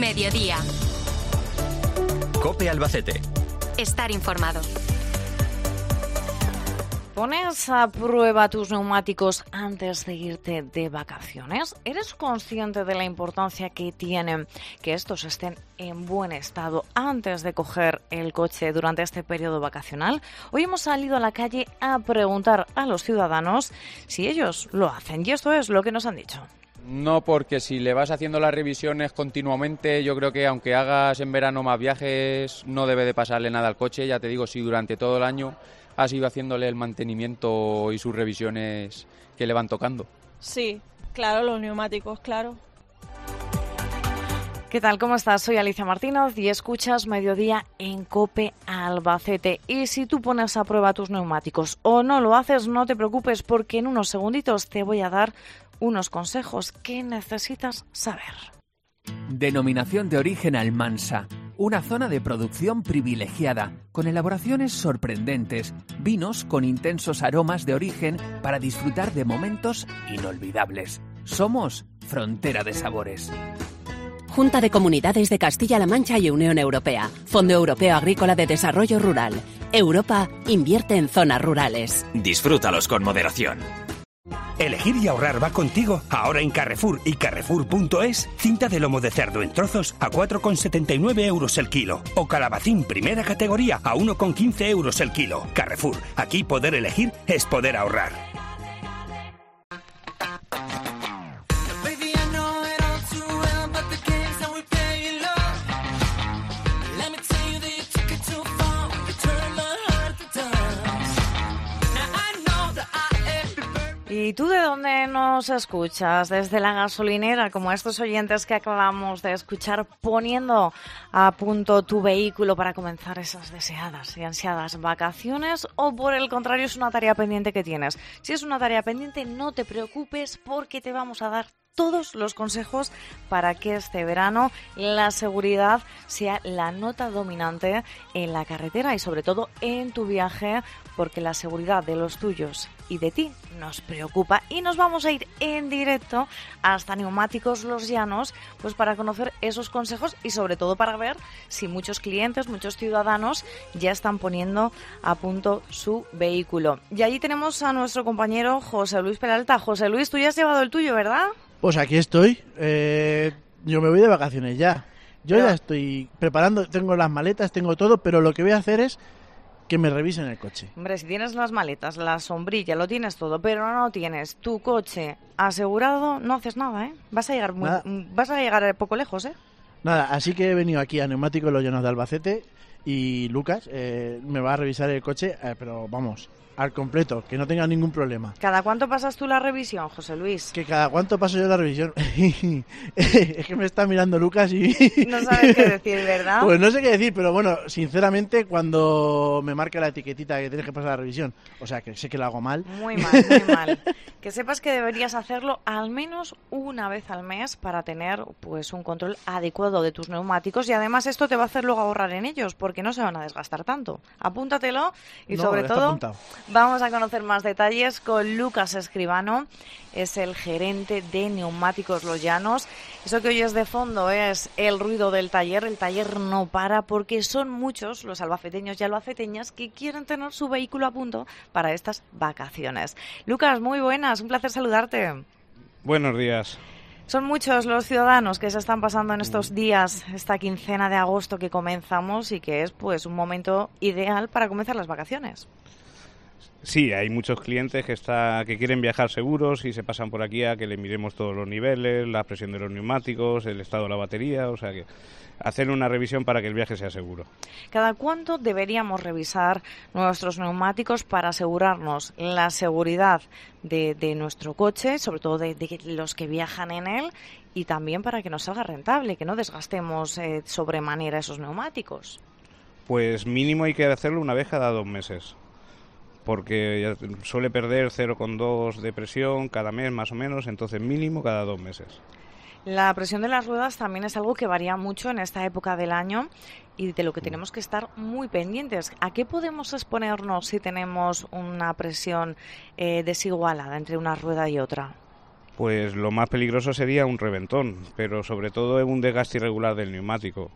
Mediodía. COPE Albacete. Estar informado. ¿Pones a prueba tus neumáticos antes de irte de vacaciones? ¿Eres consciente de la importancia que tienen que estos estén en buen estado antes de coger el coche durante este periodo vacacional? Hoy hemos salido a la calle a preguntar a los ciudadanos si ellos lo hacen, y esto es lo que nos han dicho. No, porque si le vas haciendo las revisiones continuamente, yo creo que aunque hagas en verano más viajes, no debe de pasarle nada al coche. Ya te digo, si durante todo el año has ido haciéndole el mantenimiento y sus revisiones que le van tocando. Sí, claro, los neumáticos, claro. ¿Qué tal? ¿Cómo estás? Soy Alicia Martínez y escuchas Mediodía en COPE Albacete. Y si tú pones a prueba tus neumáticos o no lo haces, no te preocupes, porque en unos segunditos te voy a dar unos consejos que necesitas saber. Denominación de origen Almansa. Una zona de producción privilegiada, con elaboraciones sorprendentes, vinos con intensos aromas de origen para disfrutar de momentos inolvidables. Somos Frontera de Sabores. Junta de Comunidades de Castilla-La Mancha y Unión Europea. Fondo Europeo Agrícola de Desarrollo Rural. Europa invierte en zonas rurales. Disfrútalos con moderación. Elegir y ahorrar va contigo. Ahora en Carrefour y Carrefour.es, cinta de lomo de cerdo en trozos a 4,79 € el kilo. O calabacín primera categoría a 1,15 € el kilo. Carrefour, aquí poder elegir es poder ahorrar. ¿Y tú de dónde nos escuchas? ¿Desde la gasolinera, como estos oyentes que acabamos de escuchar, poniendo a punto tu vehículo para comenzar esas deseadas y ansiadas vacaciones? ¿O por el contrario es una tarea pendiente que tienes? Si es una tarea pendiente, no te preocupes, porque te vamos a dar todos los consejos para que este verano la seguridad sea la nota dominante en la carretera y sobre todo en tu viaje, porque la seguridad de los tuyos y de ti nos preocupa. Y nos vamos a ir en directo hasta Neumáticos Los Llanos, pues para conocer esos consejos y sobre todo para ver si muchos clientes, muchos ciudadanos ya están poniendo a punto su vehículo. Y allí tenemos a nuestro compañero José Luis Peralta. José Luis, tú ya has llevado el tuyo, ¿verdad? Pues aquí estoy, yo me voy de vacaciones ya. Ya estoy preparando, tengo las maletas, tengo todo, pero lo que voy a hacer es que me revisen el coche. Hombre, si tienes las maletas, la sombrilla, lo tienes todo, pero no tienes tu coche asegurado, no haces nada, ¿eh? Vas a llegar poco lejos, ¿eh? Nada, así que he venido aquí a Neumáticos Los Llanos de Albacete y Lucas me va a revisar el coche, pero vamos, al completo, que no tenga ningún problema. ¿Cada cuánto pasas tú la revisión, José Luis? ¿Que cada cuánto paso yo la revisión? Es que me está mirando Lucas y... No sabes qué decir, ¿verdad? Pues no sé qué decir, pero bueno, sinceramente, cuando me marca la etiquetita que tienes que pasar la revisión, o sea, que sé que lo hago mal. Muy mal, muy mal. Que sepas que deberías hacerlo al menos una vez al mes para tener pues un control adecuado de tus neumáticos, y además esto te va a hacer luego ahorrar en ellos, porque no se van a desgastar tanto. Apúntatelo y sobre todo... Apuntado. Vamos a conocer más detalles con Lucas Escribano, es el gerente de Neumáticos Los Llanos. Eso que oyes de fondo es el ruido del taller. El taller no para porque son muchos los albaceteños y albaceteñas que quieren tener su vehículo a punto para estas vacaciones. Lucas, muy buenas, un placer saludarte. Buenos días. Son muchos los ciudadanos que se están pasando en estos días, esta quincena de agosto que comenzamos y que es pues un momento ideal para comenzar las vacaciones. Sí, hay muchos clientes que quieren viajar seguros y se pasan por aquí a que le miremos todos los niveles, la presión de los neumáticos, el estado de la batería, o sea que hacer una revisión para que el viaje sea seguro. ¿Cada cuánto deberíamos revisar nuestros neumáticos para asegurarnos la seguridad de nuestro coche, sobre todo de los que viajan en él, y también para que nos salga rentable, que no desgastemos sobremanera esos neumáticos? Pues mínimo hay que hacerlo una vez cada 2 meses. Porque suele perder 0,2 de presión cada mes más o menos, entonces mínimo cada 2 meses. La presión de las ruedas también es algo que varía mucho en esta época del año y de lo que tenemos que estar muy pendientes. ¿A qué podemos exponernos si tenemos una presión desigualada entre una rueda y otra? Pues lo más peligroso sería un reventón, pero sobre todo un desgaste irregular del neumático.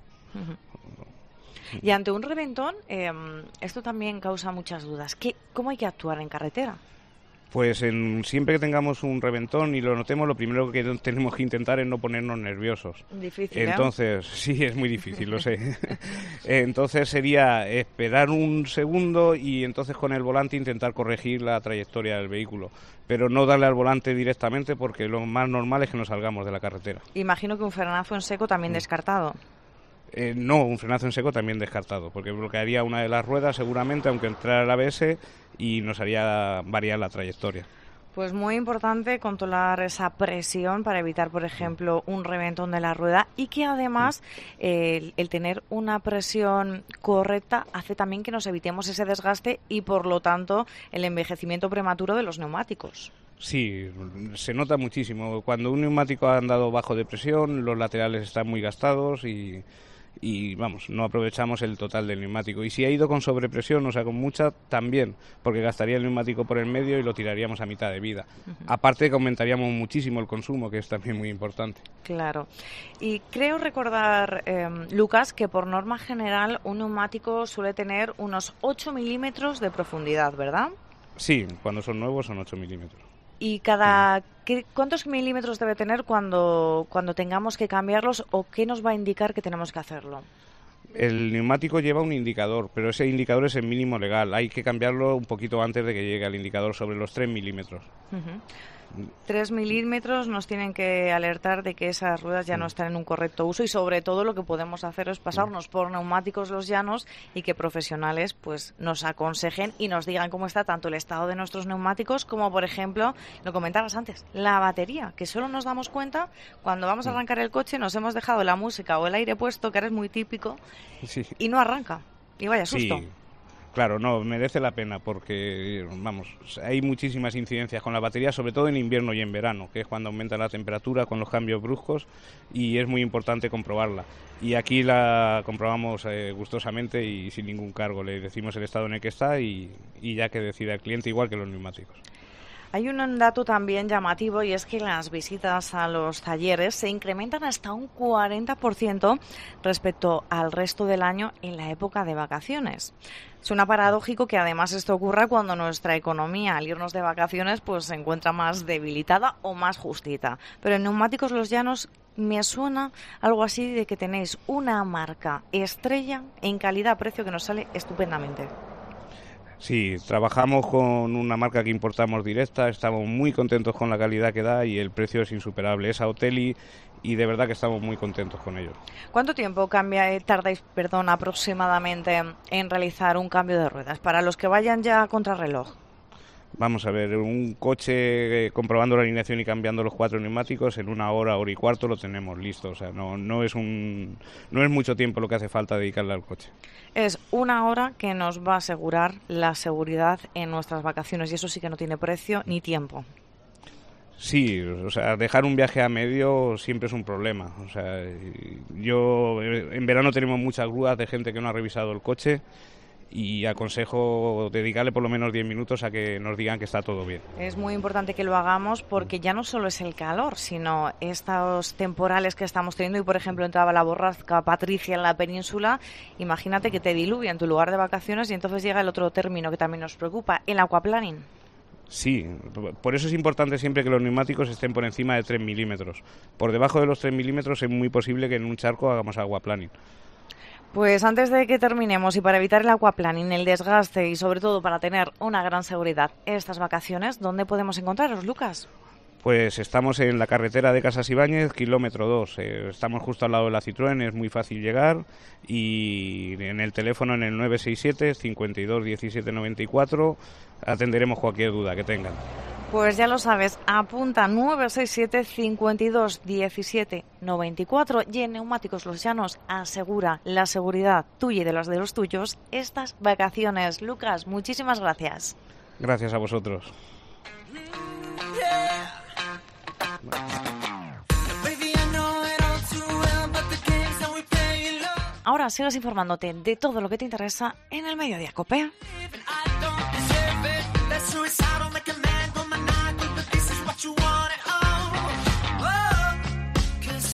Y ante un reventón, esto también causa muchas dudas. ¿Cómo hay que actuar en carretera? Pues siempre que tengamos un reventón y lo notemos, lo primero que tenemos que intentar es no ponernos nerviosos. Difícil, Entonces, sí, es muy difícil, lo sé. Entonces sería esperar un segundo y entonces con el volante intentar corregir la trayectoria del vehículo. Pero no darle al volante directamente porque lo más normal es que nos salgamos de la carretera. Imagino que un frenazo en seco también descartado. No, un frenazo en seco también descartado, porque bloquearía una de las ruedas seguramente, aunque entrara el ABS, y nos haría variar la trayectoria. Pues muy importante controlar esa presión para evitar, por ejemplo, un reventón de la rueda y que además el tener una presión correcta hace también que nos evitemos ese desgaste y, por lo tanto, el envejecimiento prematuro de los neumáticos. Sí, se nota muchísimo. Cuando un neumático ha andado bajo de presión, los laterales están muy gastados y vamos, no aprovechamos el total del neumático. Y si ha ido con sobrepresión, o sea, con mucha, también, porque gastaría el neumático por el medio y lo tiraríamos a mitad de vida. Aparte que aumentaríamos muchísimo el consumo, que es también muy importante. Claro. Y creo recordar, Lucas, que por norma general un neumático suele tener unos 8 milímetros de profundidad, ¿verdad? Sí, cuando son nuevos son 8 milímetros. ¿Y cuántos milímetros debe tener cuando tengamos que cambiarlos o qué nos va a indicar que tenemos que hacerlo? El neumático lleva un indicador, pero ese indicador es el mínimo legal. Hay que cambiarlo un poquito antes de que llegue al indicador, sobre los 3 milímetros. 3 milímetros nos tienen que alertar de que esas ruedas ya no están en un correcto uso y sobre todo lo que podemos hacer es pasarnos por neumáticos los llanos y que profesionales pues nos aconsejen y nos digan cómo está tanto el estado de nuestros neumáticos como, por ejemplo, lo comentabas antes, la batería, que solo nos damos cuenta cuando vamos a arrancar el coche, nos hemos dejado la música o el aire puesto, que ahora es muy típico, y no arranca. Y vaya susto. Sí. Claro, no, merece la pena porque, vamos, hay muchísimas incidencias con la batería, sobre todo en invierno y en verano, que es cuando aumenta la temperatura con los cambios bruscos y es muy importante comprobarla. Y aquí la comprobamos gustosamente y sin ningún cargo. Le decimos el estado en el que está y ya que decida el cliente, igual que los neumáticos. Hay un dato también llamativo y es que las visitas a los talleres se incrementan hasta un 40% respecto al resto del año en la época de vacaciones. Suena paradójico que además esto ocurra cuando nuestra economía al irnos de vacaciones pues se encuentra más debilitada o más justita. Pero en Neumáticos Los Llanos me suena algo así de que tenéis una marca estrella en calidad-precio que nos sale estupendamente. Sí, trabajamos con una marca que importamos directa, estamos muy contentos con la calidad que da y el precio es insuperable. Es Aoteli y de verdad que estamos muy contentos con ello. ¿Cuánto tiempo tardáis aproximadamente en realizar un cambio de ruedas para los que vayan ya a contrarreloj? Vamos a ver, un coche comprobando la alineación y cambiando los 4 neumáticos en 1 hora, hora y cuarto lo tenemos listo. O sea, no es mucho tiempo lo que hace falta dedicarle al coche. Es 1 hora que nos va a asegurar la seguridad en nuestras vacaciones y eso sí que no tiene precio ni tiempo. Sí, o sea, dejar un viaje a medio siempre es un problema. O sea, en verano tenemos muchas grúas de gente que no ha revisado el coche y aconsejo dedicarle por lo menos 10 minutos a que nos digan que está todo bien. Es muy importante que lo hagamos porque ya no solo es el calor, sino estos temporales que estamos teniendo y, por ejemplo, entraba la borrasca Patricia en la península, imagínate que te diluvia en tu lugar de vacaciones y entonces llega el otro término que también nos preocupa, el aquaplaning. Sí, por eso es importante siempre que los neumáticos estén por encima de 3 milímetros. Por debajo de los 3 milímetros es muy posible que en un charco hagamos aquaplaning. Pues antes de que terminemos y para evitar el aquaplaning, el desgaste y sobre todo para tener una gran seguridad estas vacaciones, ¿dónde podemos encontraros, Lucas? Pues estamos en la carretera de Casas Ibáñez, kilómetro 2. Estamos justo al lado de la Citroën, es muy fácil llegar y en el teléfono en el 967 52 17 94 atenderemos cualquier duda que tengan. Pues ya lo sabes, apunta 967 52 17 94 y en Neumáticos Los Llanos asegura la seguridad tuya y de los tuyos estas vacaciones. Lucas, muchísimas gracias. Gracias a vosotros. Ahora sigas informándote de todo lo que te interesa en el Mediodía COPE.